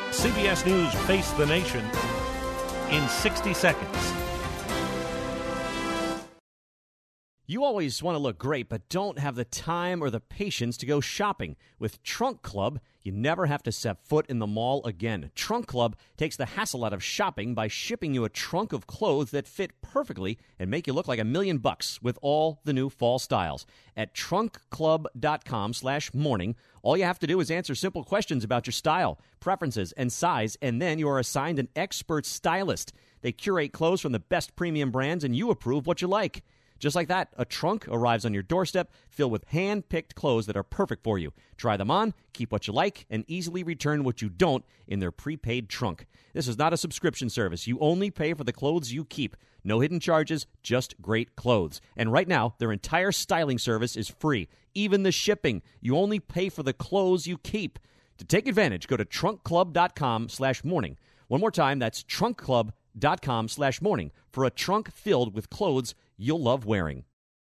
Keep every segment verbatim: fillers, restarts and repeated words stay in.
C B S News Face the Nation in sixty seconds. You always want to look great, but don't have the time or the patience to go shopping. With Trunk Club, you never have to set foot in the mall again. Trunk Club takes the hassle out of shopping by shipping you a trunk of clothes that fit perfectly and make you look like a million bucks with all the new fall styles. At trunkclub.com slash morning, all you have to do is answer simple questions about your style, preferences, and size, and then you are assigned an expert stylist. They curate clothes from the best premium brands, and you approve what you like. Just like that, a trunk arrives on your doorstep filled with hand-picked clothes that are perfect for you. Try them on, keep what you like, and easily return what you don't in their prepaid trunk. This is not a subscription service. You only pay for the clothes you keep. No hidden charges, just great clothes. And right now, their entire styling service is free. Even the shipping. You only pay for the clothes you keep. To take advantage, go to trunkclub.com slash morning. One more time, that's trunkclub.com slash morning for a trunk filled with clothes you'll love wearing.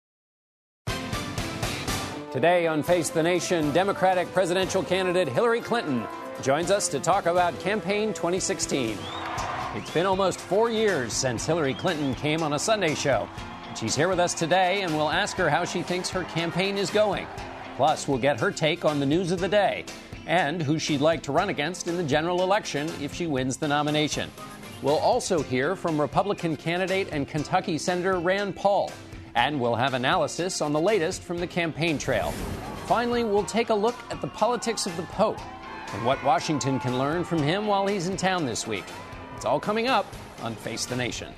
Today on Face the Nation, Democratic presidential candidate Hillary Clinton joins us to talk about campaign twenty sixteen. It's been almost four years since Hillary Clinton came on a Sunday show. She's here with us today, and we'll ask her how she thinks her campaign is going. Plus, we'll get her take on the news of the day and who she'd like to run against in the general election if she wins the nomination. We'll also hear from Republican candidate and Kentucky Senator Rand Paul, and we'll have analysis on the latest from the campaign trail. Finally, we'll take a look at the politics of the Pope and what Washington can learn from him while he's in town this week. It's all coming up on Face the Nation.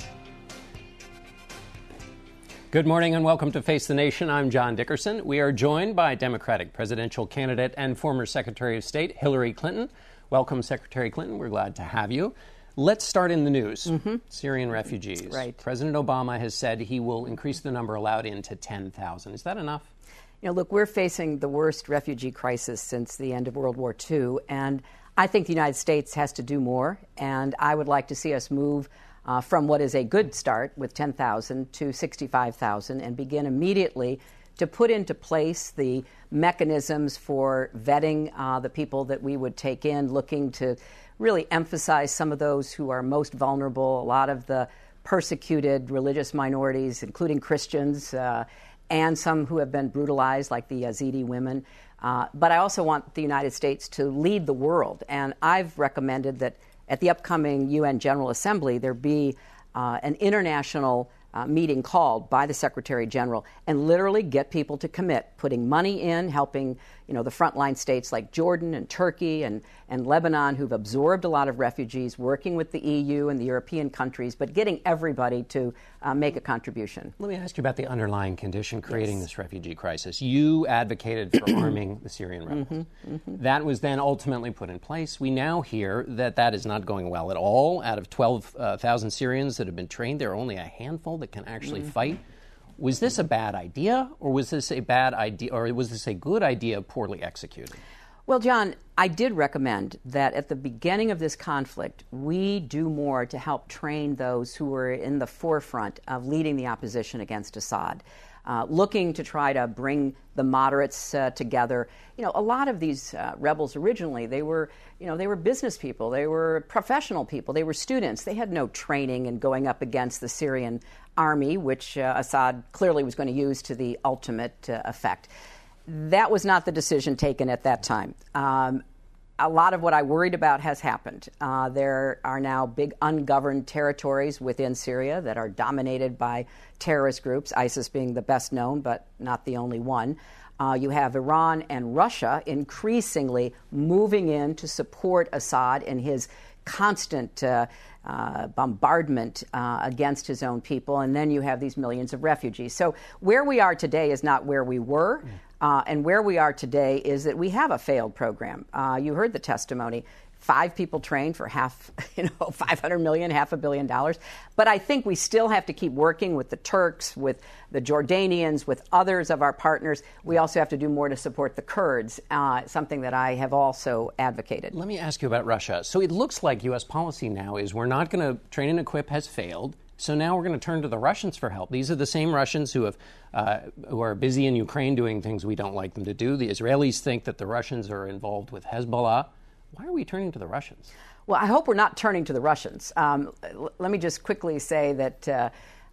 Good morning and welcome to Face the Nation. I'm John Dickerson. We are joined by Democratic presidential candidate and former Secretary of State Hillary Clinton. Welcome, Secretary Clinton. We're glad to have you. Let's start in the news. Mm-hmm. Syrian refugees. Right. President Obama has said he will increase the number allowed in to ten thousand. Is that enough? You know, look, we're facing the worst refugee crisis since the end of World War Two, and I think the United States has to do more, and I would like to see us move uh, from what is a good start with ten thousand to sixty-five thousand and begin immediately to put into place the mechanisms for vetting uh, the people that we would take in, looking to really emphasize some of those who are most vulnerable, a lot of the persecuted religious minorities, including Christians, uh, and some who have been brutalized, like the Yazidi women. Uh, but I also want the United States to lead the world. And I've recommended that at the upcoming U N General Assembly, there be uh, an international uh, meeting called by the Secretary General and literally get people to commit, putting money in, helping you know, the frontline states like Jordan and Turkey and, and Lebanon, who've absorbed a lot of refugees, working with the E U and the European countries, but getting everybody to uh, make a contribution. Let me ask you about the underlying condition creating yes. this refugee crisis. You advocated for arming the Syrian rebels. Mm-hmm, mm-hmm. That was then ultimately put in place. We now hear that that is not going well at all. Out of twelve thousand Syrians that have been trained, there are only a handful that can actually mm-hmm. fight. Was this a bad idea, or was this a bad idea, or was this a good idea poorly executed? Well, John, I did recommend that at the beginning of this conflict, we do more to help train those who were in the forefront of leading the opposition against Assad, uh, looking to try to bring the moderates uh, together. You know, a lot of these uh, rebels originally, they were, you know, they were business people, they were professional people, they were students. They had no training in going up against the Syrian army, which uh, Assad clearly was going to use to the ultimate uh, effect. That was not the decision taken at that time. Um, a lot of what I worried about has happened. Uh, there are now big ungoverned territories within Syria that are dominated by terrorist groups, ISIS being the best known, but not the only one. Uh, you have Iran and Russia increasingly moving in to support Assad in his constant uh, uh, bombardment uh, against his own people. And then you have these millions of refugees. So where we are today is not where we were. Uh, and where we are today is that we have a failed program. Uh, you heard the testimony. Five people trained for half, you know, five hundred million, half a billion dollars. But I think we still have to keep working with the Turks, with the Jordanians, with others of our partners. We also have to do more to support the Kurds, uh, something that I have also advocated. Let me ask you about Russia. So it looks like U S policy now is we're not going to train and equip has failed. So now we're going to turn to the Russians for help. These are the same Russians who have uh, who are busy in Ukraine doing things we don't like them to do. The Israelis think that the Russians are involved with Hezbollah. Why are we turning to the Russians? Well, I hope we're not turning to the Russians. Um, l- let me just quickly say that uh,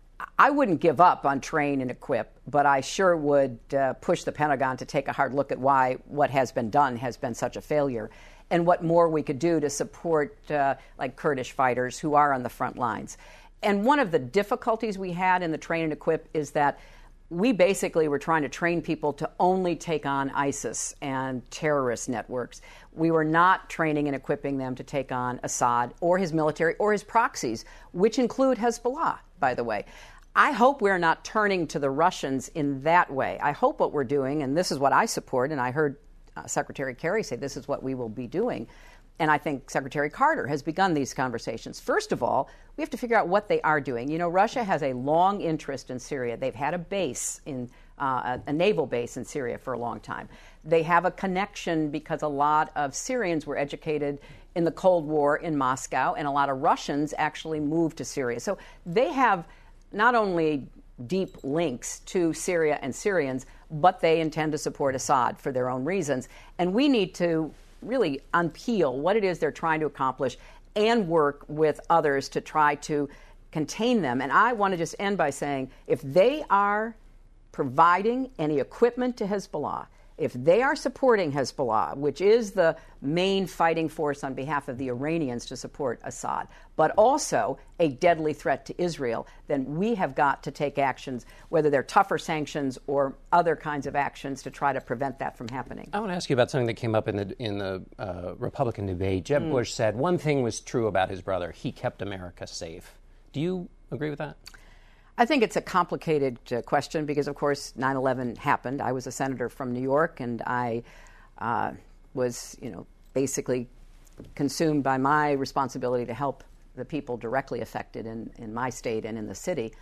I wouldn't give up on train and equip, but I sure would uh, push the Pentagon to take a hard look at why what has been done has been such a failure, and what more we could do to support uh, like Kurdish fighters who are on the front lines. And one of the difficulties we had in the train and equip is that we basically were trying to train people to only take on ISIS and terrorist networks. We were not training and equipping them to take on Assad or his military or his proxies, which include Hezbollah, by the way. I hope we're not turning to the Russians in that way. I hope what we're doing, and this is what I support, and I heard uh, Secretary Kerry say this is what we will be doing, and I think Secretary Carter has begun these conversations. First of all, we have to figure out what they are doing. You know, Russia has a long interest in Syria. They've had a base, in uh, a, a naval base in Syria for a long time. They have a connection because a lot of Syrians were educated in the Cold War in Moscow, and a lot of Russians actually moved to Syria. So they have not only deep links to Syria and Syrians, but they intend to support Assad for their own reasons. And we need to really unpeel what it is they're trying to accomplish and work with others to try to contain them. And I want to just end by saying, if they are providing any equipment to Hezbollah, if they are supporting Hezbollah, which is the main fighting force on behalf of the Iranians to support Assad, but also a deadly threat to Israel, then we have got to take actions, whether they're tougher sanctions or other kinds of actions, to try to prevent that from happening. I want to ask you about something that came up in the in the uh, Republican debate. Jeb mm. Bush said one thing was true about his brother: he kept America safe. Do you agree with that? I think it's a complicated uh, question because, of course, nine eleven happened. I was a senator from New York, and I uh, was, you know, basically consumed by my responsibility to help the people directly affected in, in my state and in the city.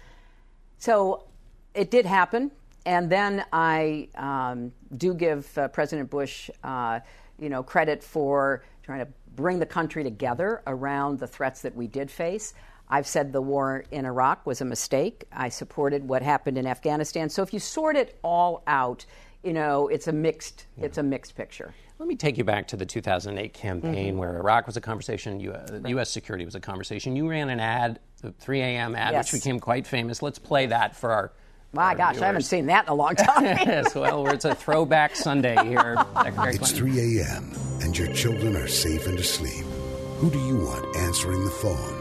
So it did happen, and then I um, do give uh, President Bush, uh, you know, credit for trying to bring the country together around the threats that we did face. I've said the war in Iraq was a mistake. I supported what happened in Afghanistan. So if you sort it all out, you know, it's a mixed yeah. it's a mixed picture. Let me take you back to the two thousand eight campaign mm-hmm. where Iraq was a conversation, U S, right. U S security was a conversation. You ran an ad, the three a.m. ad, yes. which became quite famous. Let's play that for our My our gosh, viewers. I haven't seen that in a long time. Yes, well, it's a throwback Sunday here. Secretary It's Clinton. three a.m. and your children are safe and asleep. Who do you want answering the phone?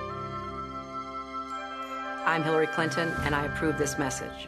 I'm Hillary Clinton, and I approve this message.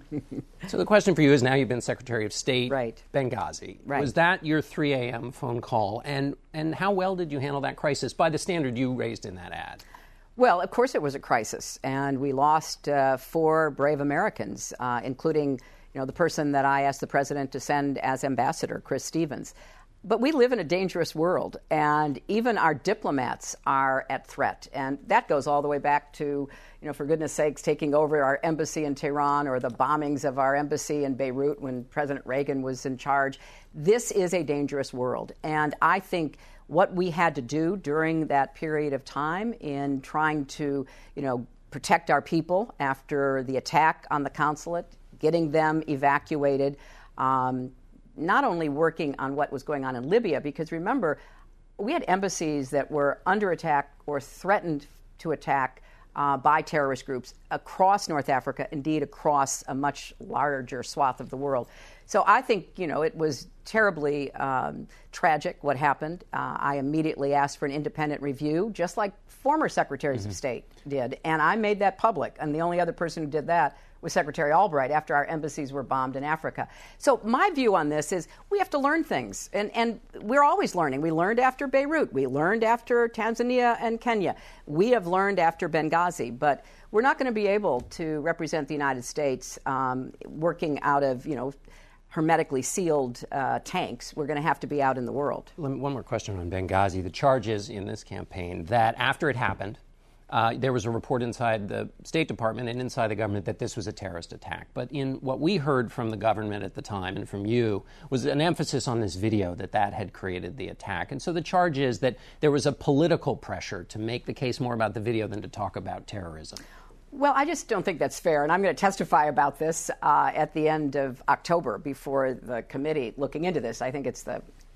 So the question for you is, now you've been Secretary of State, right. Benghazi. Right. Was that your three a.m. phone call? And, and how well did you handle that crisis by the standard you raised in that ad? Well, of course it was a crisis, and we lost uh, four brave Americans, uh, including, you know, the person that I asked the president to send as ambassador, Chris Stevens. But we live in a dangerous world, and even our diplomats are at threat. And that goes all the way back to, you know, for goodness sakes, taking over our embassy in Tehran or the bombings of our embassy in Beirut when President Reagan was in charge. This is a dangerous world. And I think what we had to do during that period of time in trying to, you know, protect our people after the attack on the consulate, getting them evacuated, um, not only working on what was going on in Libya, because remember, we had embassies that were under attack or threatened to attack uh, by terrorist groups across North Africa, indeed across a much larger swath of the world. So I think, you know, it was terribly um, tragic what happened. Uh, I immediately asked for an independent review, just like former secretaries mm-hmm. of state did, and I made that public. And the only other person who did that was Secretary Albright after our embassies were bombed in Africa. So my view on this is we have to learn things, and, and we're always learning. We learned after Beirut. We learned after Tanzania and Kenya. We have learned after Benghazi, but we're not going to be able to represent the United States um, working out of, you know, hermetically sealed uh, tanks. We're going to have to be out in the world. One more question on Benghazi. The charge is in this campaign that after it happened, Uh, there was a report inside the State Department and inside the government that this was a terrorist attack. But in what we heard from the government at the time and from you was an emphasis on this video that that had created the attack. And so the charge is that there was a political pressure to make the case more about the video than to talk about terrorism. Well, I just don't think that's fair, and I'm going to testify about this uh, at the end of October before the committee looking into this. I think it's the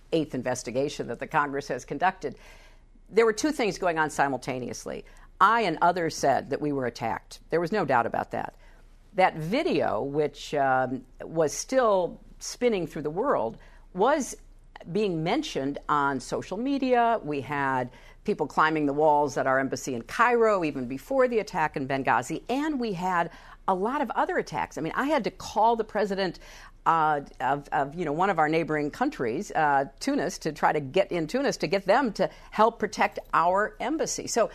eighth investigation that the Congress has conducted. There were two things going on simultaneously. I and others said that we were attacked. There was no doubt about that. That video, which um, was still spinning through the world, was being mentioned on social media. We had people climbing the walls at our embassy in Cairo even before the attack in Benghazi, and we had a lot of other attacks. I mean, I had to call the president uh, of, of you know one of our neighboring countries, uh, Tunis, to try to get in Tunis to get them to help protect our embassy. So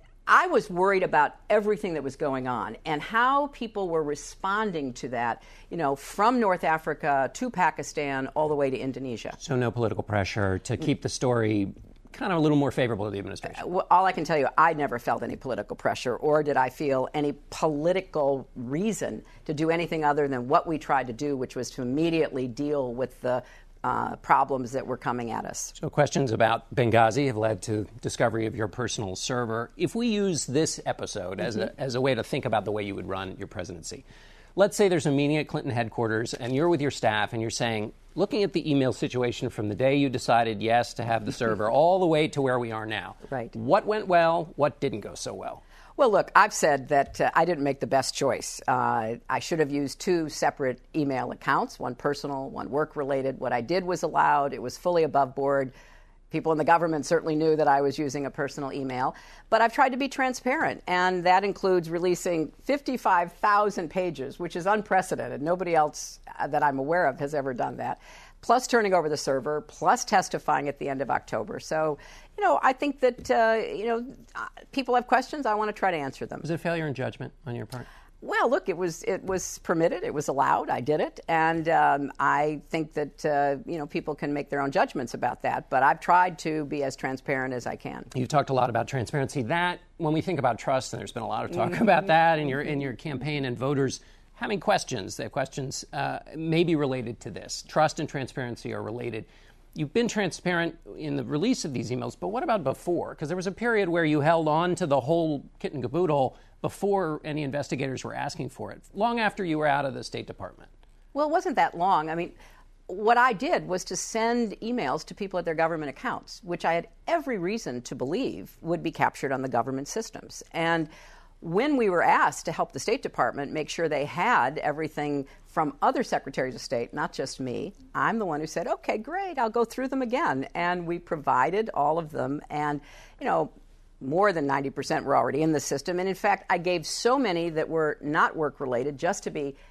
I was worried about everything that was going on and how people were responding to that, you know, from North Africa to Pakistan all the way to Indonesia. So no political pressure to keep the story kind of a little more favorable to the administration. Uh, well, all I can tell you, I never felt any political pressure, or did I feel any political reason to do anything other than what we tried to do, which was to immediately deal with the uh, problems that were coming at us. So questions about Benghazi have led to discovery of your personal server. If we use this episode mm-hmm. as a as a way to think about the way you would run your presidency, let's say there's a meeting at Clinton headquarters and you're with your staff and you're saying, looking at the email situation from the day you decided yes to have the server all the way to where we are now, right. What went well? What didn't go so well? Well, look, I've said that uh, I didn't make the best choice. Uh, I should have used two separate email accounts, one personal, one work-related. What I did was allowed. It was fully above board. People in the government certainly knew that I was using a personal email. But I've tried to be transparent, and that includes releasing fifty-five thousand pages, which is unprecedented. Nobody else that I'm aware of has ever done that, plus turning over the server, plus testifying at the end of October. So, you know, I think that, uh, you know, people have questions. I want to try to answer them. Was it a failure in judgment on your part? Well, look, it was it was permitted. It was allowed. I did it. And um, I think that, uh, you know, people can make their own judgments about that. But I've tried to be as transparent as I can. You've talked a lot about transparency. That, when we think about trust, and there's been a lot of talk mm-hmm. about that in your, in your campaign, and voters having questions, their questions uh, may be related to this. Trust and transparency are related. You've been transparent in the release of these emails, but what about before? Because there was a period where you held on to the whole kit and caboodle before any investigators were asking for it, long after you were out of the State Department. Well, it wasn't that long. I mean, what I did was to send emails to people at their government accounts, which I had every reason to believe would be captured on the government systems. And when we were asked to help the State Department make sure they had everything from other secretaries of state, not just me, I'm the one who said, okay, great, I'll go through them again. And we provided all of them. And, you know, more than ninety percent were already in the system. And in fact, I gave so many that were not work-related just to be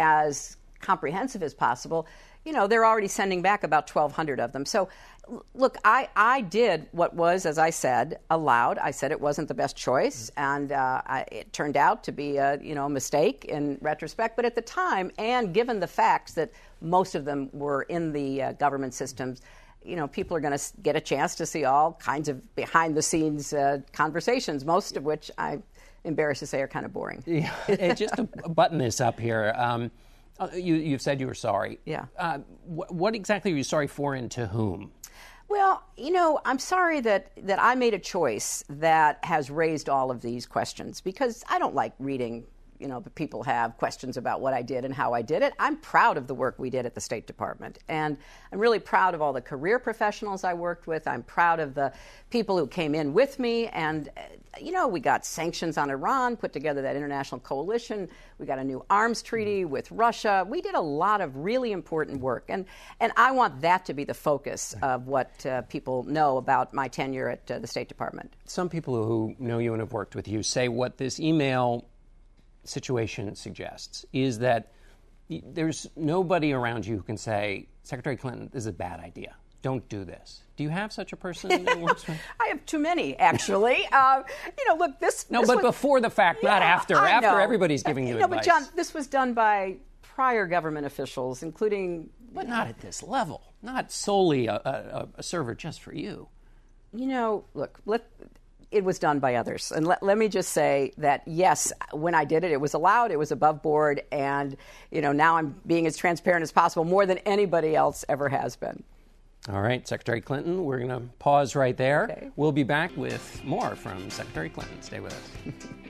as comprehensive as possible. You know, they're already sending back about twelve hundred of them. So, look, I, I did what was, as I said, allowed. I said it wasn't the best choice, and uh, I, it turned out to be a, you know, a mistake in retrospect. But at the time, and given the facts that most of them were in the uh, government systems, you know, people are going to get a chance to see all kinds of behind-the-scenes uh, conversations, most of which I'm embarrassed to say are kind of boring. Yeah, and just to button this up here, um, you, you've said you were sorry. Yeah. Uh, wh- what exactly are you sorry for, and to whom? Well, you know, I'm sorry that, that I made a choice that has raised all of these questions, because I don't like reading, you know, people have questions about what I did and how I did it. I'm proud of the work we did at the State Department. And I'm really proud of all the career professionals I worked with. I'm proud of the people who came in with me. And, uh, you know, we got sanctions on Iran, put together that international coalition. We got a new arms treaty with Russia. We did a lot of really important work. And, and I want that to be the focus of what uh, people know about my tenure at uh, the State Department. Some people who know you and have worked with you say what this email situation suggests is that there's nobody around you who can say, Secretary Clinton, this is a bad idea. Don't do this. Do you have such a person that works with? I have too many, actually. uh, you know, look, this... No, this but was, before the fact, yeah, not after. I after know. Everybody's giving you no, advice. No, but John, this was done by prior government officials, including... But not at this level. Not solely a, a, a server just for you. You know, look, let... It was done by others. And let, let me just say that, yes, when I did it, it was allowed, it was above board, and, you know, now I'm being as transparent as possible, more than anybody else ever has been. All right, Secretary Clinton, we're going to pause right there. Okay. We'll be back with more from Secretary Clinton. Stay with us.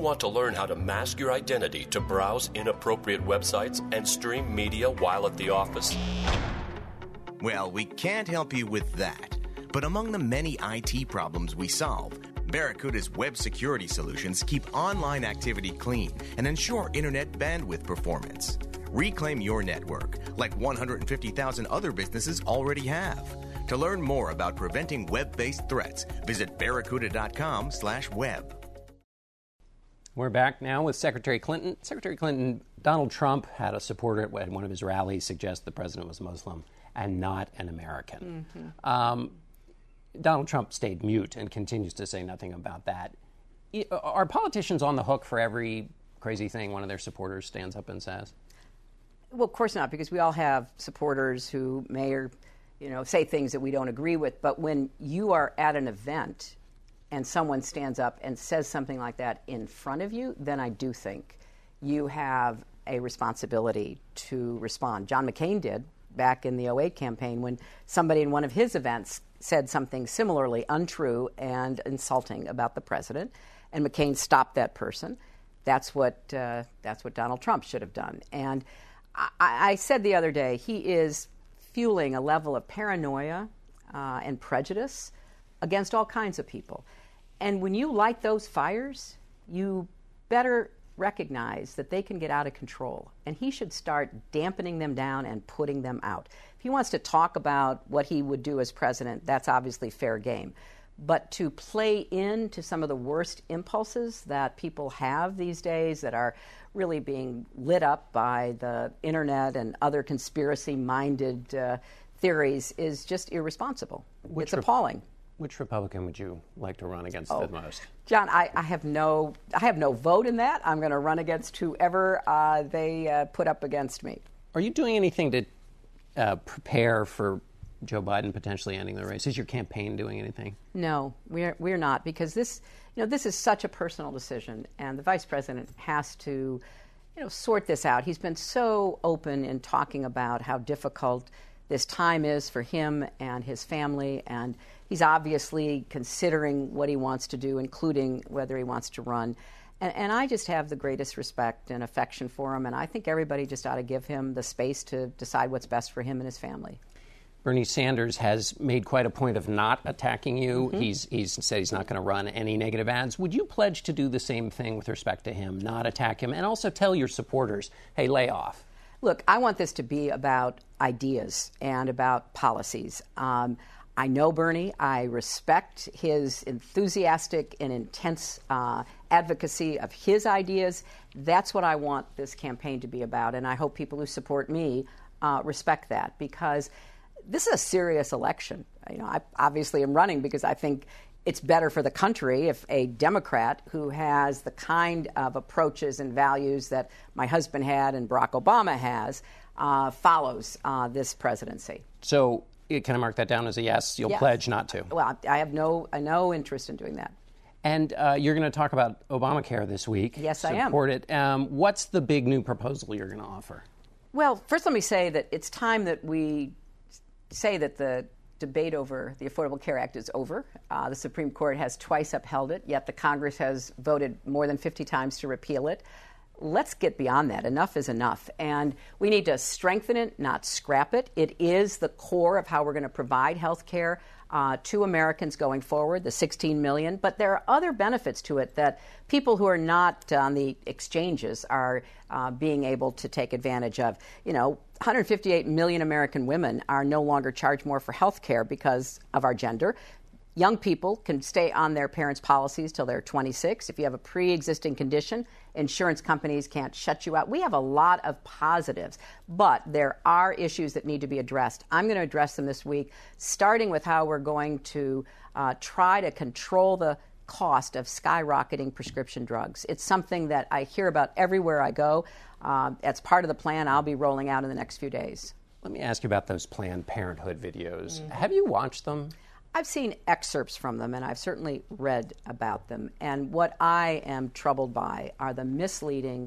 want to learn how to mask your identity to browse inappropriate websites and stream media while at the office? Well, we can't help you with that. But among the many I T problems we solve, Barracuda's web security solutions keep online activity clean and ensure internet bandwidth performance. Reclaim your network, like one hundred fifty thousand other businesses already have. To learn more about preventing web-based threats, visit barracuda.com slash web. We're back now with Secretary Clinton. Secretary Clinton, Donald Trump had a supporter at one of his rallies suggest the president was Muslim and not an American. Mm-hmm. Um, Donald Trump stayed mute and continues to say nothing about that. Are politicians on the hook for every crazy thing one of their supporters stands up and says? Well, of course not, because we all have supporters who may or, you know, say things that we don't agree with. But when you are at an event and someone stands up and says something like that in front of you, then I do think you have a responsibility to respond. John McCain did back in the oh eight campaign when somebody in one of his events said something similarly untrue and insulting about the president, and McCain stopped that person. That's what uh, that's what Donald Trump should have done. And I, I said the other day, he is fueling a level of paranoia uh, and prejudice against all kinds of people. And when you light those fires, you better recognize that they can get out of control. And he should start dampening them down and putting them out. If he wants to talk about what he would do as president, that's obviously fair game. But to play into some of the worst impulses that people have these days that are really being lit up by the internet and other conspiracy-minded uh, theories is just irresponsible. Which it's appalling. Re- which Republican would you like to run against oh, the most? John, I, I have no, I have no vote in that. I'm going to run against whoever uh, they uh, put up against me. Are you doing anything to uh, prepare for Joe Biden potentially ending the race? Is your campaign doing anything? No, we're we're not, because this, you know, this is such a personal decision, and the vice president has to, you know, sort this out. He's been so open in talking about how difficult this time is for him and his family, and he's obviously considering what he wants to do, including whether he wants to run. And, and I just have the greatest respect and affection for him, and I think everybody just ought to give him the space to decide what's best for him and his family. Bernie Sanders has made quite a point of not attacking you. Mm-hmm. He's, he's said he's not going to run any negative ads. Would you pledge to do the same thing with respect to him, not attack him, and also tell your supporters, hey, lay off? Look, I want this to be about ideas and about policies. Um, I know Bernie. I respect his enthusiastic and intense uh, advocacy of his ideas. That's what I want this campaign to be about, and I hope people who support me uh, respect that, because this is a serious election. You know, I obviously am running because I think it's better for the country if a Democrat who has the kind of approaches and values that my husband had and Barack Obama has uh, follows uh, this presidency. So can I mark that down as a yes? You'll yes. pledge not to? Well, I have no, uh, no interest in doing that. And uh, you're going to talk about Obamacare this week. Yes, I am. Support it. Um, what's the big new proposal you're going to offer? Well, first let me say that it's time that we say that the debate over the Affordable Care Act is over. Uh, the Supreme Court has twice upheld it, yet the Congress has voted more than fifty times to repeal it. Let's get beyond that. Enough is enough. And we need to strengthen it, not scrap it. It is the core of how we're going to provide health care uh, to Americans going forward, the sixteen million. But there are other benefits to it that people who are not on the exchanges are uh, being able to take advantage of. You know, one hundred fifty-eight million American women are no longer charged more for health care because of our gender. Young people can stay on their parents' policies till they're twenty-six. If you have a pre-existing condition, insurance companies can't shut you out. We have a lot of positives, but there are issues that need to be addressed. I'm going to address them this week, starting with how we're going to uh, try to control the cost of skyrocketing prescription drugs. It's something that I hear about everywhere I go. Uh, that's part of the plan I'll be rolling out in the next few days. Let me ask you about those Planned Parenthood videos. Mm-hmm. Have you watched them? I've seen excerpts from them, and I've certainly read about them. And what I am troubled by are the misleading,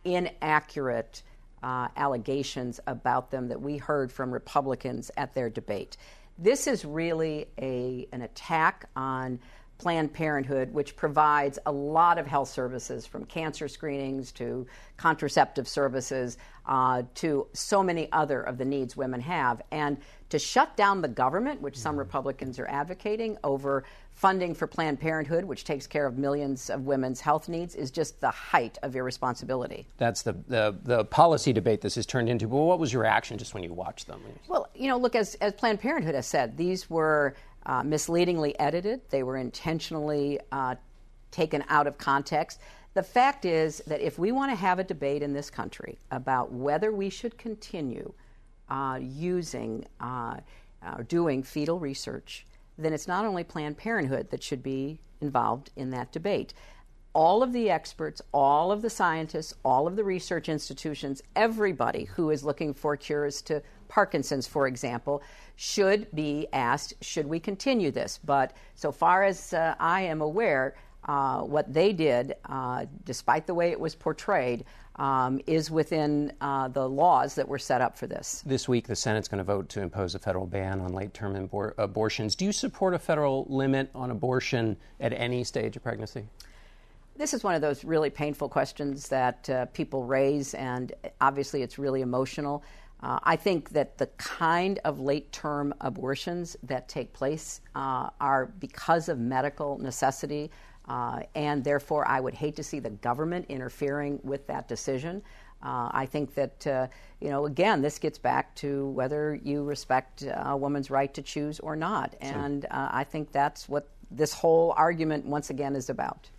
inaccurate uh, allegations about them that we heard from Republicans at their debate. This is really a an attack on Planned Parenthood, which provides a lot of health services, from cancer screenings to contraceptive services uh, to so many other of the needs women have. And to shut down the government, which some Republicans are advocating, over funding for Planned Parenthood, which takes care of millions of women's health needs, is just the height of irresponsibility. That's the, the, the policy debate this has turned into. But what was your reaction just when you watched them? Well, you know, look, as, as Planned Parenthood has said, these were uh, misleadingly edited. They were intentionally uh, taken out of context. The fact is that if we want to have a debate in this country about whether we should continue uh, using uh, or doing fetal research, then it's not only Planned Parenthood that should be involved in that debate. All of the experts, all of the scientists, all of the research institutions, everybody who is looking for cures to Parkinson's, for example, should be asked, should we continue this? But so far as uh, I am aware, uh, what they did, uh, despite the way it was portrayed, Um, is within uh, the laws that were set up for this. This week, the Senate's going to vote to impose a federal ban on late-term abor- abortions. Do you support a federal limit on abortion at any stage of pregnancy? This is one of those really painful questions that uh, people raise, and obviously it's really emotional. Uh, I think that the kind of late-term abortions that take place uh, are because of medical necessity. Uh, and therefore, I would hate to see the government interfering with that decision. Uh, I think that, uh, you know, again, this gets back to whether you respect a woman's right to choose or not. And uh, I think that's what this whole argument, once again, is about.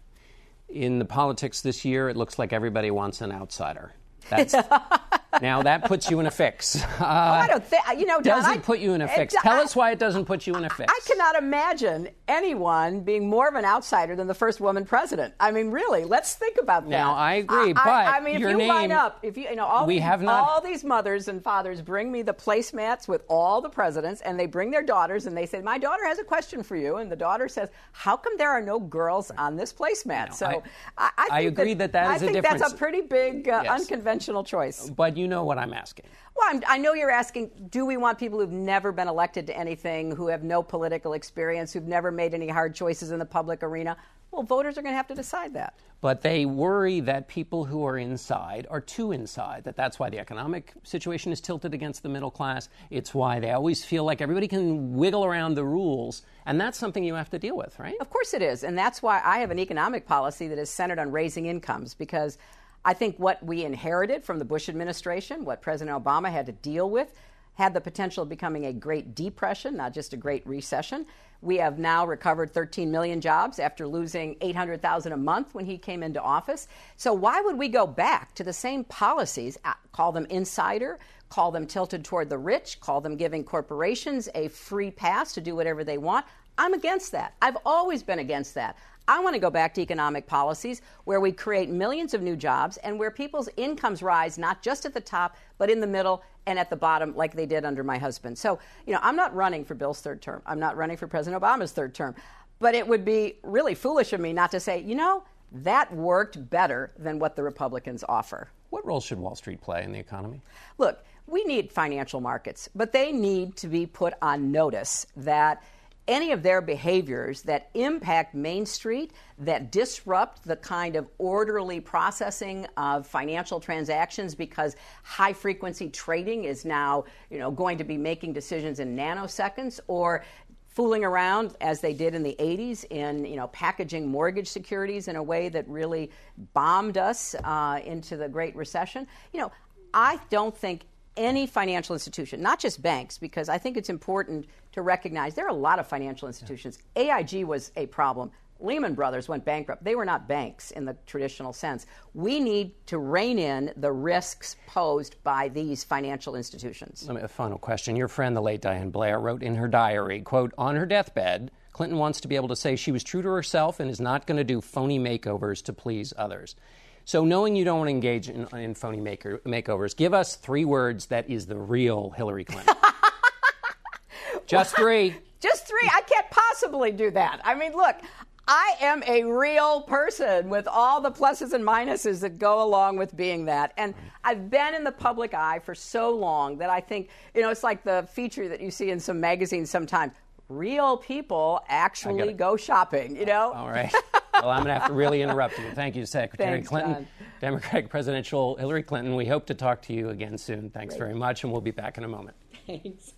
In the politics this year, it looks like everybody wants an outsider. That's now that puts you in a fix. Uh, oh, I don't think, you know, Don, doesn't I, put you in a fix. It, Tell I, us why it doesn't put you in a fix. I cannot imagine anyone being more of an outsider than the first woman president. I mean, really, let's think about that. Now, I agree, I, but I, I mean, if your you name, line up, if you, you know, all, we these, have not, all these mothers and fathers bring me the placemats with all the presidents, and they bring their daughters, and they say, my daughter has a question for you, and the daughter says, how come there are no girls on this placemat? No, so I, I, I, I agree that, that that is I a think difference. that's a pretty big, uh, yes. unconventional choice. But you know what I'm asking. Well, I'm, I know you're asking, do we want people who've never been elected to anything, who have no political experience, who've never made any hard choices in the public arena? Well, voters are going to have to decide that. But they worry that people who are inside are too inside, that that's why the economic situation is tilted against the middle class. It's why they always feel like everybody can wiggle around the rules. And that's something you have to deal with, right? Of course it is. And that's why I have an economic policy that is centered on raising incomes, because I think what we inherited from the Bush administration, what President Obama had to deal with, had the potential of becoming a Great Depression, not just a Great Recession. We have now recovered thirteen million jobs after losing eight hundred thousand a month when he came into office. So why would we go back to the same policies, call them insider, call them tilted toward the rich, call them giving corporations a free pass to do whatever they want? I'm against that. I've always been against that. I want to go back to economic policies where we create millions of new jobs and where people's incomes rise not just at the top, but in the middle and at the bottom, like they did under my husband. So, you know, I'm not running for Bill's third term. I'm not running for President Obama's third term. But it would be really foolish of me not to say, you know, that worked better than what the Republicans offer. What role should Wall Street play in the economy? Look, we need financial markets, but they need to be put on notice that any of their behaviors that impact Main Street, that disrupt the kind of orderly processing of financial transactions, because high-frequency trading is now, you know, going to be making decisions in nanoseconds, or fooling around as they did in the eighties in, you know, packaging mortgage securities in a way that really bombed us uh, into the Great Recession. You know, I don't think any financial institution, not just banks, because I think it's important to recognize there are a lot of financial institutions. Yeah. A I G was a problem. Lehman Brothers went bankrupt. They were not banks in the traditional sense. We need to rein in the risks posed by these financial institutions. Let me, a final question. Your friend, the late Diane Blair, wrote in her diary, quote, on her deathbed, Clinton wants to be able to say she was true to herself and is not going to do phony makeovers to please others. So knowing you don't want to engage in, in phony maker, makeovers, give us three words that is the real Hillary Clinton. Just three. Just three? I can't possibly do that. I mean, look, I am a real person with all the pluses and minuses that go along with being that. And I've been in the public eye for so long that I think, you know, it's like the feature that you see in some magazines sometimes. real people actually gotta, go shopping, you know? All right. Well, I'm going to have to really interrupt you. Thank you, Secretary Thanks, Clinton. John. Democratic Presidential Hillary Clinton. We hope to talk to you again soon. Thanks Great. very much, and we'll be back in a moment. Thanks.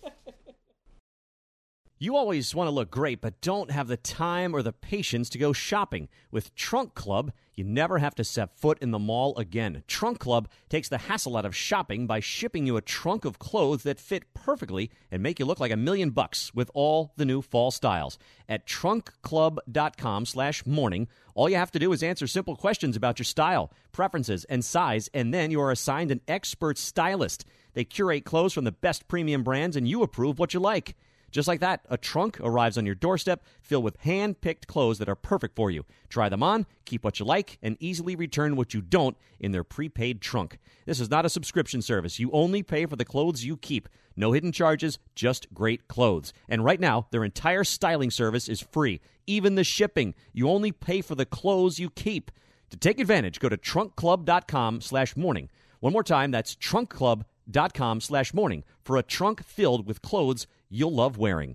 You always want to look great, but don't have the time or the patience to go shopping. With Trunk Club, you never have to set foot in the mall again. Trunk Club takes the hassle out of shopping by shipping you a trunk of clothes that fit perfectly and make you look like a million bucks with all the new fall styles. At trunkclub.com slash morning, all you have to do is answer simple questions about your style, preferences, and size, and then you are assigned an expert stylist. They curate clothes from the best premium brands, and you approve what you like. Just like that, a trunk arrives on your doorstep filled with hand-picked clothes that are perfect for you. Try them on, keep what you like, and easily return what you don't in their prepaid trunk. This is not a subscription service. You only pay for the clothes you keep. No hidden charges, just great clothes. And right now, their entire styling service is free. Even the shipping. You only pay for the clothes you keep. To take advantage, go to trunkclub.com slash morning. One more time, that's trunkclub.com slash morning for a trunk filled with clothes you'll love wearing.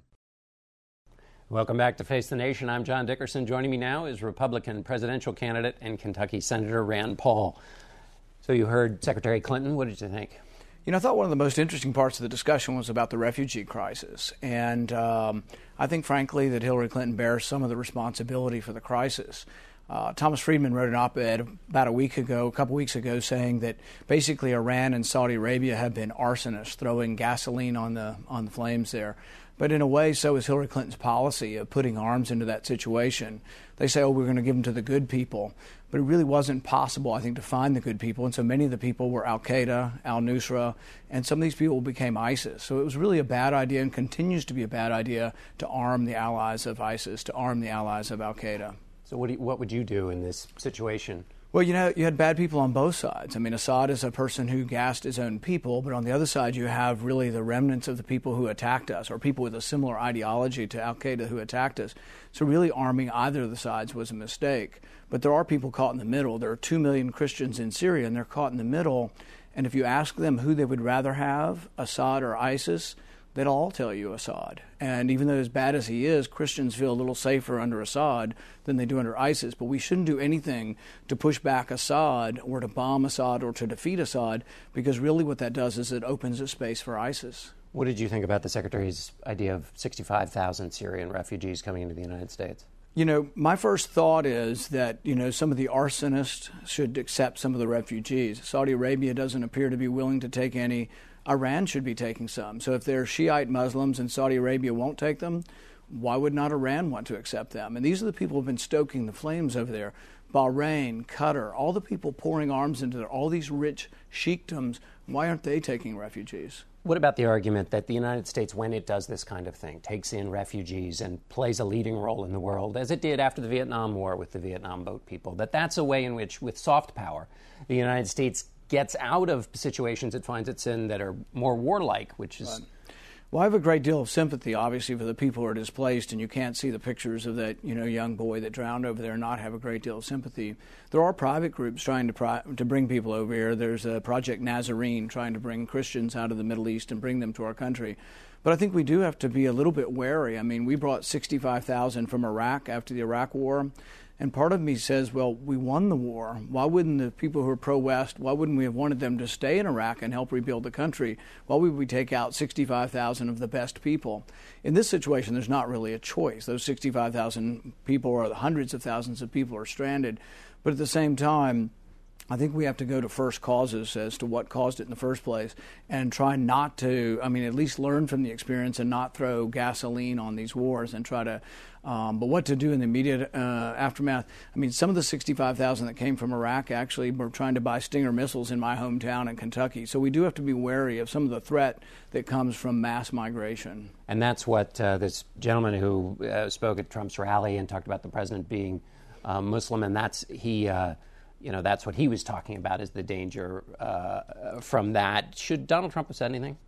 Welcome back to Face the Nation. I'm John Dickerson. Joining me now is Republican presidential candidate and Kentucky Senator Rand Paul. So you heard Secretary Clinton. What did you think? You know, I thought one of the most interesting parts of the discussion was about the refugee crisis. And um, I think, frankly, that Hillary Clinton bears some of the responsibility for the crisis. Uh, Thomas Friedman wrote an op-ed about a week ago, a couple weeks ago, saying that basically Iran and Saudi Arabia have been arsonists, throwing gasoline on the on the flames there. But in a way, so is Hillary Clinton's policy of putting arms into that situation. They say, oh, we're going to give them to the good people. But it really wasn't possible, I think, to find the good people. And so many of the people were al-Qaeda, al-Nusra, and some of these people became ISIS. So it was really a bad idea and continues to be a bad idea to arm the allies of ISIS, to arm the allies of al-Qaeda. So what do you, what would you do in this situation? Well, you know, you had bad people on both sides. I mean, Assad is a person who gassed his own people, but on the other side you have really the remnants of the people who attacked us, or people with a similar ideology to al-Qaeda who attacked us. So really arming either of the sides was a mistake. But there are people caught in the middle. There are two million Christians in Syria, and they're caught in the middle. And if you ask them who they would rather have, Assad or ISIS, they'll all tell you Assad. And even though as bad as he is, Christians feel a little safer under Assad than they do under ISIS. But we shouldn't do anything to push back Assad or to bomb Assad or to defeat Assad, because really what that does is it opens a space for ISIS. What did you think about the Secretary's idea of sixty-five thousand Syrian refugees coming into the United States? You know, my first thought is that, you know, some of the arsonists should accept some of the refugees. Saudi Arabia doesn't appear to be willing to take any. Iran should be taking some. So if they're Shiite Muslims and Saudi Arabia won't take them, why would not Iran want to accept them? And these are the people who have been stoking the flames over there. Bahrain, Qatar, all the people pouring arms into there, all these rich sheikdoms, why aren't they taking refugees? What about the argument that the United States, when it does this kind of thing, takes in refugees and plays a leading role in the world, as it did after the Vietnam War with the Vietnam boat people, that that's a way in which, with soft power, the United States gets out of situations it finds it's in that are more warlike, which is... Right. Well, I have a great deal of sympathy, obviously, for the people who are displaced, and you can't see the pictures of that, you know, young boy that drowned over there and not have a great deal of sympathy. There are private groups trying to pri- to bring people over here. There's a Project Nazarene trying to bring Christians out of the Middle East and bring them to our country. But I think we do have to be a little bit wary. I mean, we brought sixty-five thousand from Iraq after the Iraq War. And part of me says, well, we won the war. Why wouldn't the people who are pro-West, why wouldn't we have wanted them to stay in Iraq and help rebuild the country? Why would we take out sixty-five thousand of the best people? In this situation, there's not really a choice. Those sixty-five thousand people, or the hundreds of thousands of people, are stranded. But at the same time, I think we have to go to first causes as to what caused it in the first place and try not to, I mean, at least learn from the experience and not throw gasoline on these wars and try to, um, but what to do in the immediate uh, aftermath. I mean, some of the sixty-five thousand that came from Iraq actually were trying to buy Stinger missiles in my hometown in Kentucky. So we do have to be wary of some of the threat that comes from mass migration. And that's what uh, this gentleman who uh, spoke at Trump's rally and talked about the president being uh, Muslim, and that's, he... Uh, You know, that's what he was talking about, is the danger uh, from that. Should Donald Trump have said anything?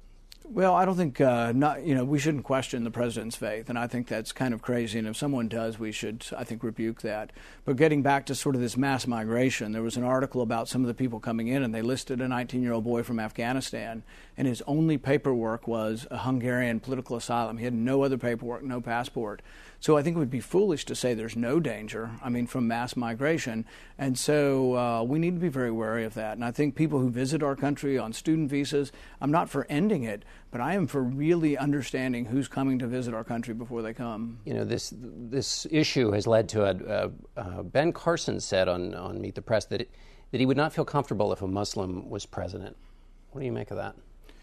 Well, I don't think, uh, not, you know, we shouldn't question the president's faith, and I think that's kind of crazy, and if someone does, we should, I think, rebuke that. But getting back to sort of this mass migration, there was an article about some of the people coming in, and they listed a nineteen-year-old boy from Afghanistan, and his only paperwork was a Hungarian political asylum. He had no other paperwork, no passport. So I think it would be foolish to say there's no danger, I mean, from mass migration. And so uh, we need to be very wary of that. And I think people who visit our country on student visas, I'm not for ending it, but I am for really understanding who's coming to visit our country before they come. You know, this this issue has led to a, a, a Ben Carson said on, on Meet the Press that, it, that he would not feel comfortable if a Muslim was president. What do you make of that?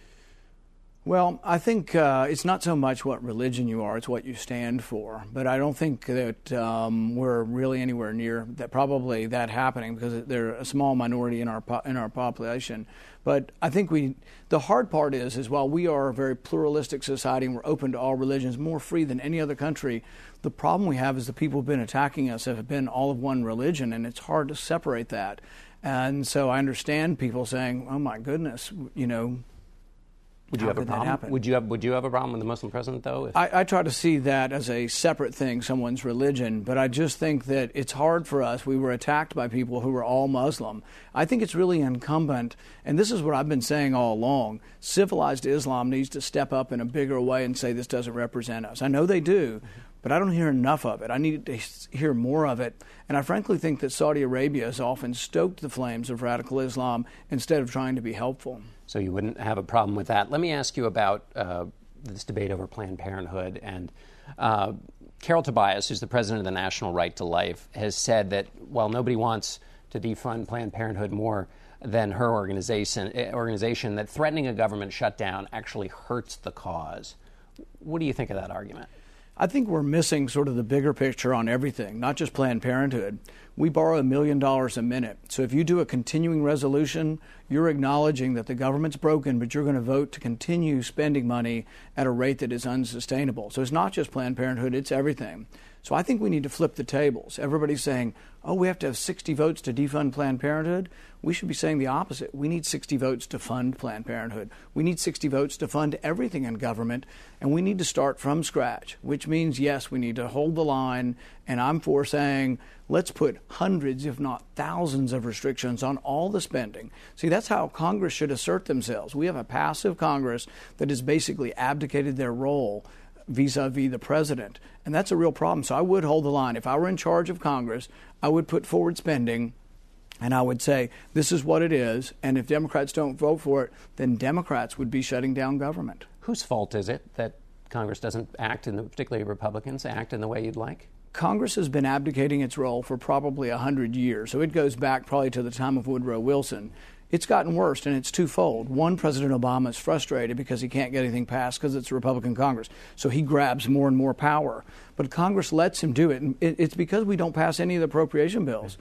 Well, I think uh, it's not so much what religion you are, it's what you stand for. But I don't think that um, we're really anywhere near that, probably that happening, because they're a small minority in our po- in our population. But I think we, the hard part is, is while we are a very pluralistic society and we're open to all religions, more free than any other country, the problem we have is the people who've been attacking us have been all of one religion, and it's hard to separate that. And so I understand people saying, oh my goodness, you know, Would you How have a could that problem? happen? Would you have Would you have a problem with the Muslim president, though? If... I, I try to see that as a separate thing, someone's religion. But I just think that it's hard for us. We were attacked by people who were all Muslim. I think it's really incumbent, and this is what I've been saying all along. Civilized Islam needs to step up in a bigger way and say this doesn't represent us. I know they do, but I don't hear enough of it. I need to hear more of it. And I frankly think that Saudi Arabia has often stoked the flames of radical Islam instead of trying to be helpful. So you wouldn't have a problem with that. Let me ask you about uh, this debate over Planned Parenthood. And uh, Carol Tobias, who's the president of the National Right to Life, has said that while nobody wants to defund Planned Parenthood more than her organization, organization, that threatening a government shutdown actually hurts the cause. What do you think of that argument? I think we're missing sort of the bigger picture on everything, not just Planned Parenthood. We borrow a million dollars a minute. So if you do a continuing resolution, you're acknowledging that the government's broken, but you're going to vote to continue spending money at a rate that is unsustainable. So it's not just Planned Parenthood, it's everything. So I think we need to flip the tables. Everybody's saying, oh, we have to have sixty votes to defund Planned Parenthood. We should be saying the opposite. We need sixty votes to fund Planned Parenthood. We need sixty votes to fund everything in government, and we need to start from scratch, which means, yes, we need to hold the line, and I'm for saying, let's put hundreds, if not thousands, of restrictions on all the spending. See, that's how Congress should assert themselves. We have a passive Congress that has basically abdicated their role vis-a-vis the president, and that's a real problem. So I would hold the line. If I were in charge of Congress, I would put forward spending, and I would say, this is what it is, and if Democrats don't vote for it, then Democrats would be shutting down government. Whose fault is it that Congress doesn't act, in the, particularly Republicans, act in the way you'd like? Congress has been abdicating its role for probably one hundred years, so it goes back probably to the time of Woodrow Wilson. It's gotten worse, and it's twofold. One, President Obama is frustrated because he can't get anything passed because it's a Republican Congress, so he grabs more and more power. But Congress lets him do it, and it's because we don't pass any of the appropriation bills.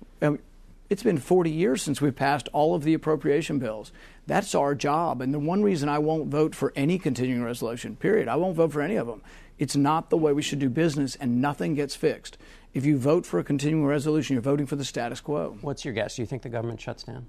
It's been forty years since we've passed all of the appropriation bills. That's our job, and the one reason I won't vote for any continuing resolution, period, I won't vote for any of them. It's not the way we should do business, and nothing gets fixed. If you vote for a continuing resolution, you're voting for the status quo. What's your guess? Do you think the government shuts down?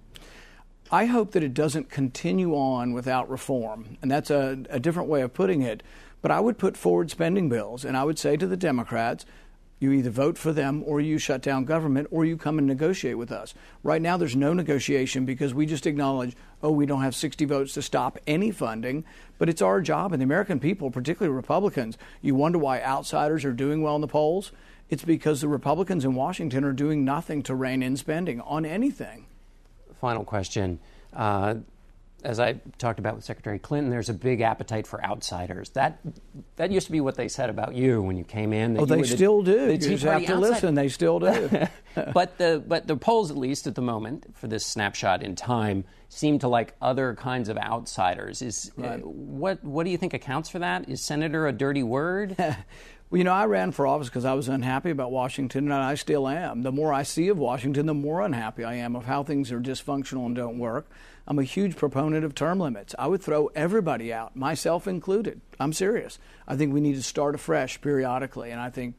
I hope that it doesn't continue on without reform, and that's a, a different way of putting it. But I would put forward spending bills, and I would say to the Democrats, you either vote for them or you shut down government or you come and negotiate with us. Right now there's no negotiation because we just acknowledge, oh, we don't have sixty votes to stop any funding, but it's our job. And the American people, particularly Republicans, you wonder why outsiders are doing well in the polls? It's because the Republicans in Washington are doing nothing to rein in spending on anything. Final question. Uh, as I talked about with Secretary Clinton, there's a big appetite for outsiders. That that used to be what they said about you when you came in. Oh, they still do. You just have to listen. They still do. but the but the polls, at least at the moment, for this snapshot in time, seem to like other kinds of outsiders. Is right. uh, what what do you think accounts for that? Is senator a dirty word? Well, you know, I ran for office because I was unhappy about Washington, and I still am. The more I see of Washington, the more unhappy I am of how things are dysfunctional and don't work. I'm a huge proponent of term limits. I would throw everybody out, myself included. I'm serious. I think we need to start afresh periodically, and I think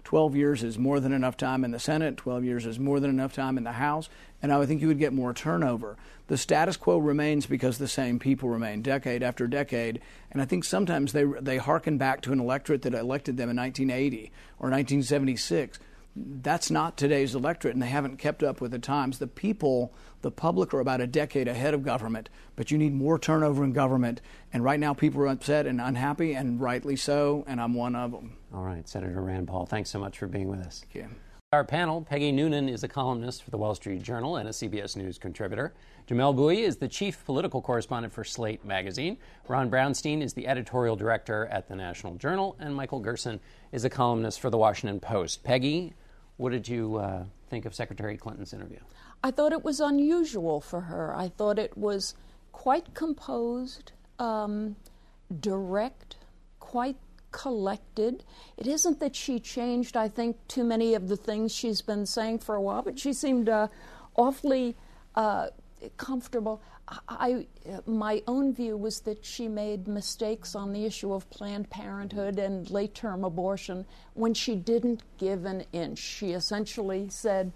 twelve years is more than enough time in the Senate, twelve years is more than enough time in the House, and I would think you would get more turnover. The status quo remains because the same people remain decade after decade, and I think sometimes they they hearken back to an electorate that elected them in nineteen eighty or nineteen seventy-six. That's not today's electorate, and they haven't kept up with the times. The people, the public, are about a decade ahead of government, but you need more turnover in government. And right now people are upset and unhappy, and rightly so, and I'm one of them. All right, Senator Rand Paul, thanks so much for being with us. Thank you. Our panel, Peggy Noonan is a columnist for the Wall Street Journal and a C B S News contributor. Jamelle Bouie is the chief political correspondent for Slate magazine. Ron Brownstein is the editorial director at the National Journal. And Michael Gerson is a columnist for the Washington Post. Peggy, what did you uh, think of Secretary Clinton's interview? I thought it was unusual for her. I thought it was quite composed, um, direct, quite collected. It isn't that she changed, I think, too many of the things she's been saying for a while, but she seemed uh, awfully uh, comfortable. I, my own view was that she made mistakes on the issue of Planned Parenthood and late-term abortion when she didn't give an inch. She essentially said,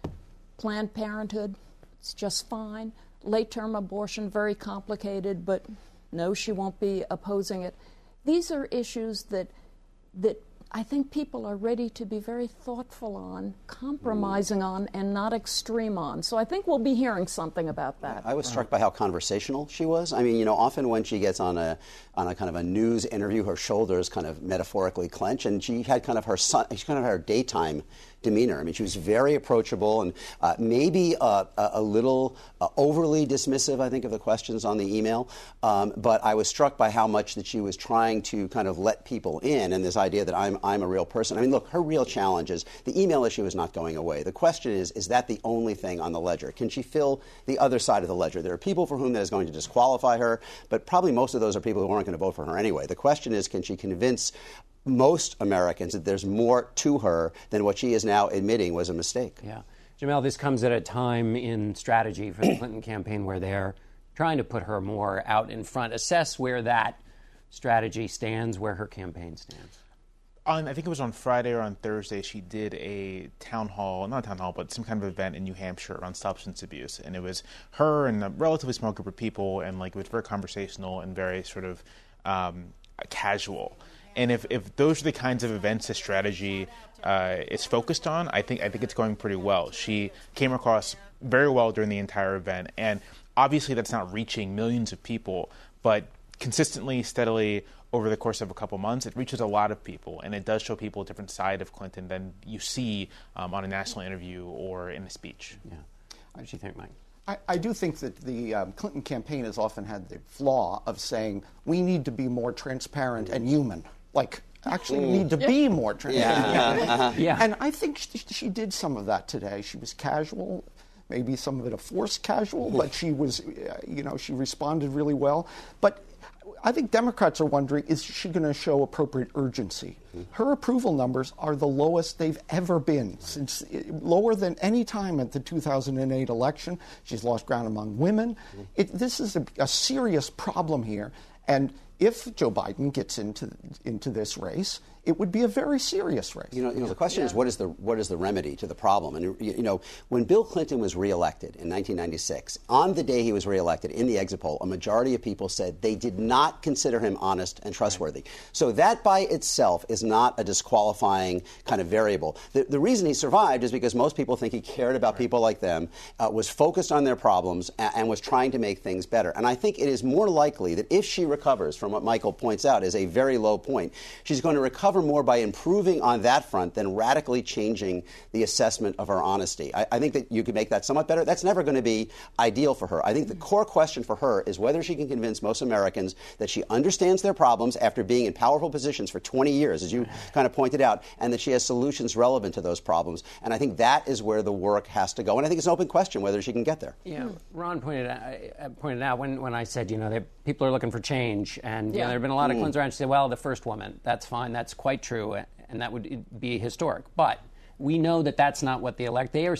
Planned Parenthood, it's just fine. Late-term abortion, very complicated, but no, she won't be opposing it. These are issues that that I think people are ready to be very thoughtful on, compromising on, and not extreme on. So I think we'll be hearing something about that. I was struck by how conversational she was. I mean, you know, often when she gets on a on a kind of a news interview, her shoulders kind of metaphorically clench, and she had kind of her sun, she kind of had her daytime demeanor. I mean, she was very approachable and uh, maybe uh, a, a little uh, overly dismissive, I think, of the questions on the email. Um, but I was struck by how much that she was trying to kind of let people in, and this idea that I'm I'm a real person. I mean, look, her real challenge is the email issue is not going away. The question is, is that the only thing on the ledger? Can she fill the other side of the ledger? There are people for whom that is going to disqualify her, but probably most of those are people who aren't going to vote for her anyway. The question is, can she convince most Americans that there's more to her than what she is now admitting was a mistake? Yeah. Jamelle, this comes at a time in strategy for the Clinton campaign where they're trying to put her more out in front. Assess where that strategy stands, where her campaign stands. On, I think it was on Friday or on Thursday, she did a town hall, not a town hall, but some kind of event in New Hampshire on substance abuse. And it was her and a relatively small group of people, and like it was very conversational and very sort of um, casual. And if, if those are the kinds of events the strategy uh, is focused on, I think I think it's going pretty well. She came across very well during the entire event. And obviously that's not reaching millions of people, but consistently, steadily, over the course of a couple months, it reaches a lot of people, and it does show people a different side of Clinton than you see um, on a national interview or in a speech. Yeah. What do you think, Mike? I, I do think that the um, Clinton campaign has often had the flaw of saying we need to be more transparent and human. Like, actually Mm. need to Yeah. be more transparent. Yeah. Uh-huh. Yeah. And I think she, she did some of that today. She was casual. Maybe some of it a forced casual, but she was, uh, you know, she responded really well. But I think Democrats are wondering, is she going to show appropriate urgency? Her approval numbers are the lowest they've ever been, since lower than any time at the two thousand eight election. She's lost ground among women. It, this is a, a serious problem here. And if Joe Biden gets into into this race, it would be a very serious race. You know, you know the question yeah. is, what is the what is the remedy to the problem? And you, you know, when Bill Clinton was reelected in nineteen ninety-six, on the day he was reelected in the exit poll, a majority of people said they did not consider him honest and trustworthy. Right. So that by itself is not a disqualifying kind of variable. The, the reason he survived is because most people think he cared about right. people like them, uh, was focused on their problems, and, and was trying to make things better. And I think it is more likely that if she recovers from what Michael points out is a very low point, she's going to recover more by improving on that front than radically changing the assessment of her honesty. I, I think that you could make that somewhat better. That's never going to be ideal for her. I think the core question for her is whether she can convince most Americans that she understands their problems after being in powerful positions for twenty years, as you kind of pointed out, and that she has solutions relevant to those problems. And I think that is where the work has to go. And I think it's an open question whether she can get there. Yeah, Ron pointed out, uh, pointed out when, when I said, you know, that people are looking for change, and yeah. you know, there have been a lot of mm. Clintons around. She said, well, the first woman, that's fine, that's quite true, and that would be historic. But we know that that's not what they elect. They are.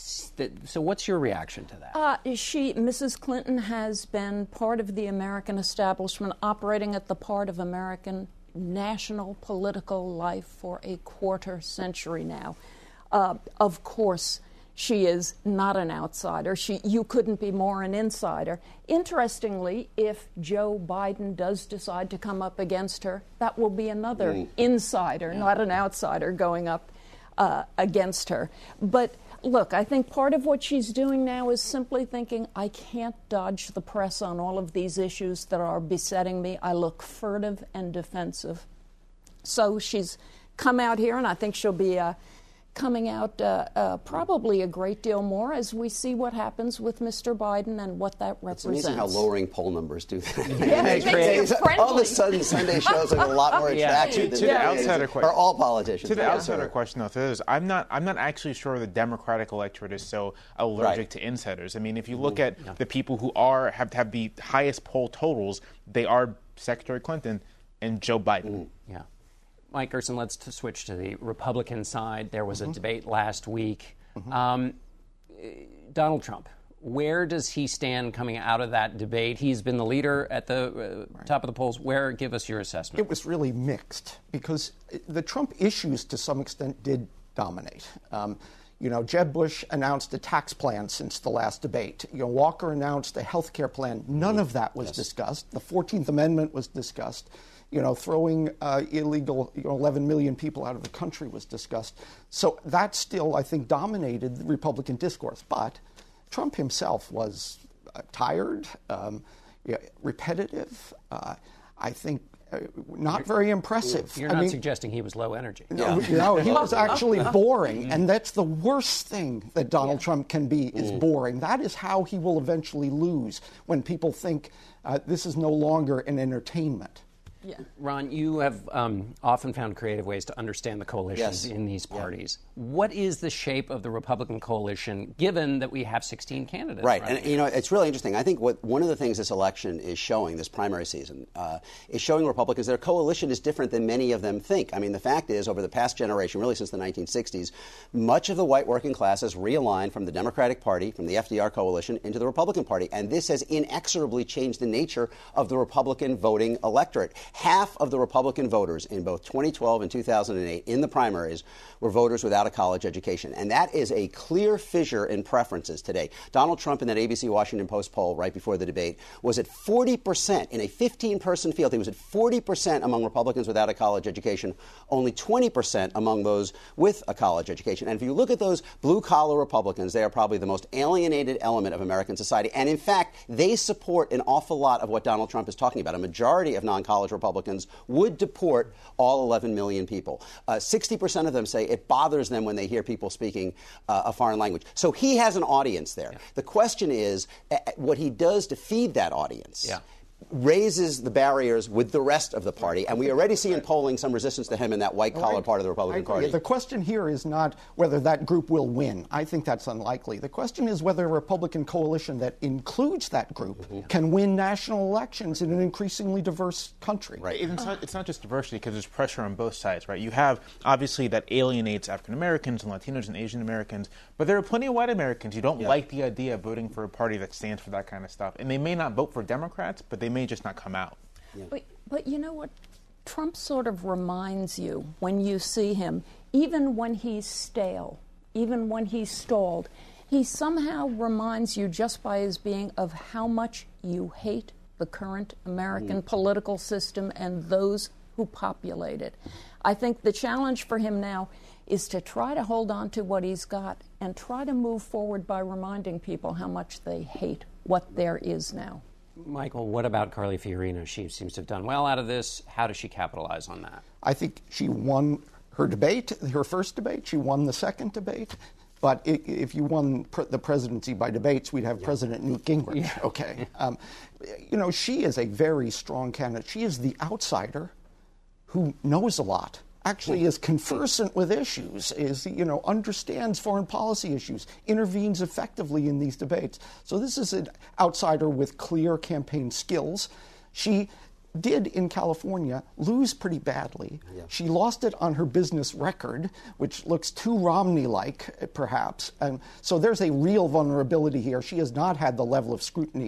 So, what's your reaction to that? Uh, she, Missus Clinton, has been part of the American establishment, operating at the part of American national political life for a quarter century now. Uh, of course, she is not an outsider. She, you couldn't be more an insider. Interestingly, if Joe Biden does decide to come up against her, that will be another mm. insider, yeah. not an outsider, going up uh, against her. But look, I think part of what she's doing now is simply thinking, I can't dodge the press on all of these issues that are besetting me. I look furtive and defensive. So she's come out here, and I think she'll be uh, coming out uh, uh, probably a great deal more as we see what happens with Mister Biden and what that represents. It's amazing how lowering poll numbers do that. Yeah, it makes you friendly. All of a sudden, Sunday shows are a lot more attraction yeah. than to the outsider question. Are all politicians. To the yeah. outsider question, though, is I'm not I'm not actually sure the Democratic electorate is so allergic right. to insiders. I mean, if you look at yeah. the people who are have have the highest poll totals, they are Secretary Clinton and Joe Biden. Mm. Yeah. Mike Gerson, let's to switch to the Republican side. There was mm-hmm. a debate last week. Mm-hmm. Um, Donald Trump, where does he stand coming out of that debate? He's been the leader at the uh, right. top of the polls. Where? Give us your assessment. It was really mixed because the Trump issues, to some extent, did dominate. Um, you know, Jeb Bush announced a tax plan since the last debate. You know, Walker announced a health care plan. None mm-hmm. of that was yes. discussed. The fourteenth Amendment was discussed. You know, throwing uh, illegal, you know, eleven million people out of the country was discussed. So that still, I think, dominated the Republican discourse. But Trump himself was uh, tired, um, yeah, repetitive, uh, I think uh, not you're, very impressive. You're I not mean, suggesting he was low energy. No, yeah. no, he was actually boring. And that's the worst thing that Donald yeah. Trump can be, is mm. boring. That is how he will eventually lose, when people think uh, this is no longer an entertainment. Yeah. Ron, you have um, often found creative ways to understand the coalitions yes. in these yeah. parties. What is the shape of the Republican coalition, given that we have sixteen candidates? Right, right and you know, it's really interesting. I think what one of the things this election is showing, this primary season, uh, is showing Republicans their coalition is different than many of them think. I mean, the fact is, over the past generation, really since the nineteen sixties, much of the white working class has realigned from the Democratic Party, from the F D R coalition, into the Republican Party, and this has inexorably changed the nature of the Republican voting electorate. Half of the Republican voters in both twenty twelve and two thousand eight in the primaries were voters without a college education. And that is a clear fissure in preferences today. Donald Trump, in that A B C Washington Post poll right before the debate, was at forty percent in a fifteen-person field. He was at forty percent among Republicans without a college education, only twenty percent among those with a college education. And if you look at those blue-collar Republicans, they are probably the most alienated element of American society. And in fact, they support an awful lot of what Donald Trump is talking about. A majority of non-college Republicans would deport all eleven million people. Uh, sixty percent of them say it bothers them when they hear people speaking uh, a foreign language. So he has an audience there. Yeah. The question is uh, what he does to feed that audience. Yeah. Raises the barriers with the rest of the party, and we already see in polling some resistance to him in that white-collar part of the Republican Party. The question here is not whether that group will win. I think that's unlikely. The question is whether a Republican coalition that includes that group mm-hmm. can win national elections in an increasingly diverse country. Right. It's not, it's not just diversity, because there's pressure on both sides, right? You have, obviously, that alienates African Americans and Latinos and Asian Americans, but there are plenty of white Americans who don't yeah. like the idea of voting for a party that stands for that kind of stuff. And they may not vote for Democrats, but they may just not come out. Yeah. But, but you know what? Trump sort of reminds you, when you see him, even when he's stale, even when he's stalled, he somehow reminds you, just by his being, of how much you hate the current American mm. political system and those who populate it. I think the challenge for him now is to try to hold on to what he's got and try to move forward by reminding people how much they hate what there is now. Michael, what about Carly Fiorina? She seems to have done well out of this. How does she capitalize on that? I think she won her debate, her first debate. She won the second debate. But if you won pre- the presidency by debates, we'd have yeah. President Newt Gingrich. Yeah. Okay. Um, you know, she is a very strong candidate. She is the outsider who knows a lot, actually is conversant with issues, is, you know, understands foreign policy issues, intervenes effectively in these debates. So this is an outsider with clear campaign skills. She did, in California, lose pretty badly. Yeah. She lost it on her business record, which looks too Romney-like, perhaps. And so there's a real vulnerability here. She has not had the level of scrutiny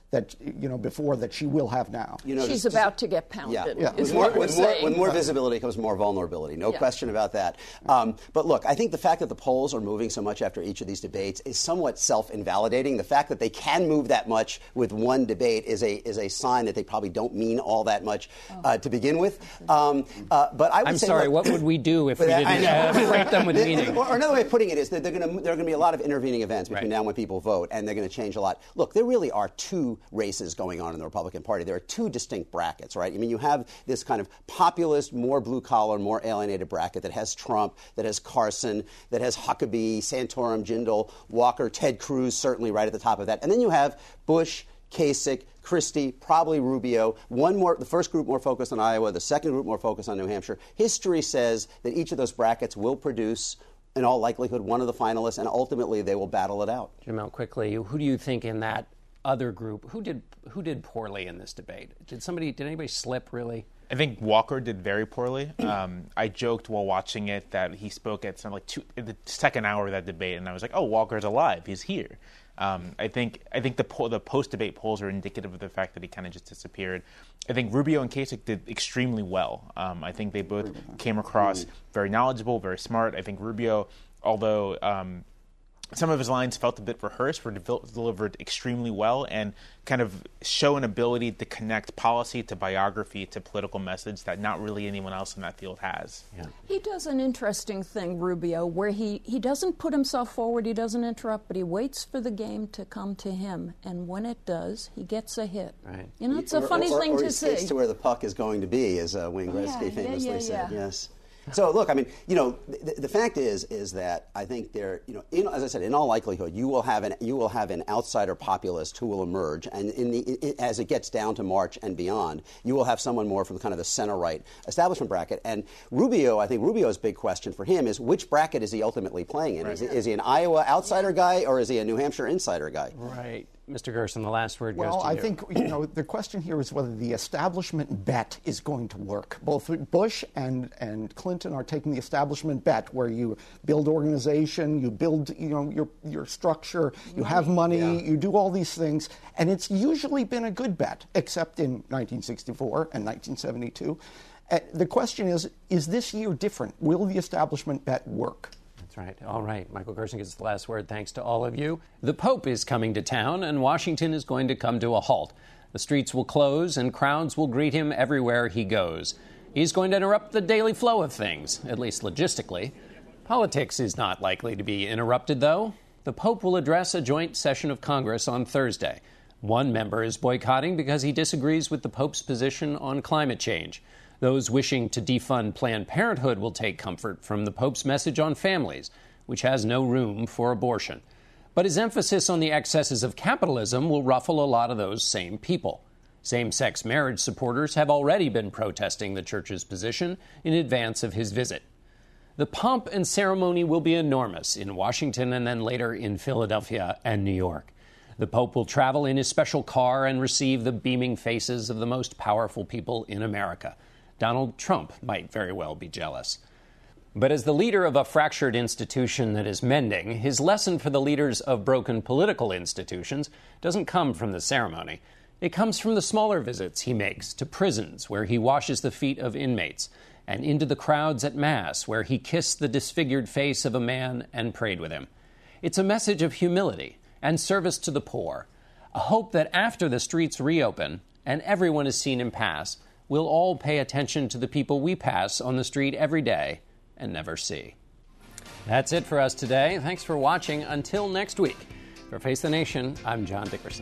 that you know before that she will have now. You know, she's about to get pounded. Yeah, yeah. With, more, with, more, with more visibility comes more vulnerability. No yeah. question about that. Um, but look, I think the fact that the polls are moving so much after each of these debates is somewhat self-invalidating. The fact that they can move that much with one debate is a is a sign that they probably don't mean all that much uh, to begin with. Um, uh, but I would I'm say, sorry. look, what would we do if we I didn't know. uh, freight them with meaning? Or another way of putting it is that they're going to there are going to be a lot of intervening events between Right. now and when people vote, and they're going to change a lot. Look, there really are two races going on in the Republican Party. There are two distinct brackets, right? I mean, you have this kind of populist, more blue-collar, more alienated bracket that has Trump, that has Carson, that has Huckabee, Santorum, Jindal, Walker, Ted Cruz, certainly right at the top of that. And then you have Bush, Kasich, Christie, probably Rubio. One more, the first group more focused on Iowa, the second group more focused on New Hampshire. History says that each of those brackets will produce, in all likelihood, one of the finalists, and ultimately they will battle it out. Jamel, quickly, who do you think in that other group, who did who did poorly in this debate? Did somebody, did anybody slip, really? I think Walker did very poorly. Um, I joked while watching it that he spoke at some like two, the second hour of that debate, and I was like, "Oh, Walker's alive. He's here." Um, I think I think the po- the post debate polls are indicative of the fact that he kind of just disappeared. I think Rubio and Kasich did extremely well. Um, I think they both came across very knowledgeable, very smart. I think Rubio, although um, some of his lines felt a bit rehearsed, were de- delivered extremely well and kind of show an ability to connect policy to biography to political message that not really anyone else in that field has. Yeah. He does an interesting thing, Rubio, where he, he doesn't put himself forward, he doesn't interrupt, but he waits for the game to come to him. And when it does, he gets a hit. Right. You know, it's a or, funny or, thing or to he skates see. to where the puck is going to be, as uh, Wayne Gretzky Yeah, famously yeah, yeah, said. yeah. Yes. So look, I mean, you know, the, the fact is, is that I think there, you know, in, as I said, in all likelihood, you will have an you will have an outsider populist who will emerge, and in the in, as it gets down to March and beyond, you will have someone more from kind of the center right establishment bracket. And Rubio, I think Rubio's big question for him is which bracket is he ultimately playing in? Right. Is, he, is he an Iowa outsider guy or is he a New Hampshire insider guy? Right. Mister Gerson, the last word well, goes to I you. think, you know, the question here is whether the establishment bet is going to work. Both Bush and, and Clinton are taking the establishment bet where you build organization, you build, you know, your, your structure, you have money, yeah. you do all these things. And it's usually been a good bet, except in nineteen sixty-four and nineteen seventy-two. Uh, the question is, is this year different? Will the establishment bet work? That's right. All right. Michael Gerson gets the last word. Thanks to all of you. The Pope is coming to town, and Washington is going to come to a halt. The streets will close, and crowds will greet him everywhere he goes. He's going to interrupt the daily flow of things, at least logistically. Politics is not likely to be interrupted, though. The Pope will address a joint session of Congress on Thursday. One member is boycotting because he disagrees with the Pope's position on climate change. Those wishing to defund Planned Parenthood will take comfort from the Pope's message on families, which has no room for abortion. But his emphasis on the excesses of capitalism will ruffle a lot of those same people. Same-sex marriage supporters have already been protesting the church's position in advance of his visit. The pomp and ceremony will be enormous in Washington and then later in Philadelphia and New York. The Pope will travel in his special car and receive the beaming faces of the most powerful people in America. Donald Trump might very well be jealous. But as the leader of a fractured institution that is mending, his lesson for the leaders of broken political institutions doesn't come from the ceremony. It comes from the smaller visits he makes to prisons, where he washes the feet of inmates, and into the crowds at Mass, where he kissed the disfigured face of a man and prayed with him. It's a message of humility and service to the poor, a hope that after the streets reopen and everyone is seen in pass, we'll all pay attention to the people we pass on the street every day and never see. That's it for us today. Thanks for watching. Until next week. For Face the Nation, I'm John Dickerson.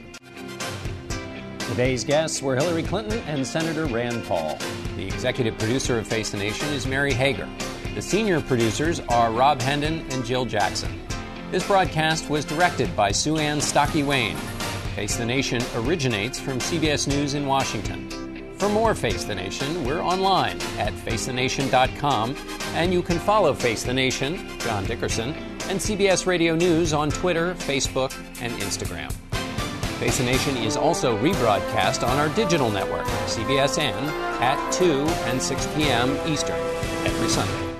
Today's guests were Hillary Clinton and Senator Rand Paul. The executive producer of Face the Nation is Mary Hager. The senior producers are Rob Hendon and Jill Jackson. This broadcast was directed by Sue Ann Stockey-Wayne. Face the Nation originates from C B S News in Washington. For more Face the Nation, we're online at face the nation dot com, and you can follow Face the Nation, John Dickerson, and C B S Radio News on Twitter, Facebook, and Instagram. Face the Nation is also rebroadcast on our digital network, C B S N, at two and six p.m. Eastern, every Sunday.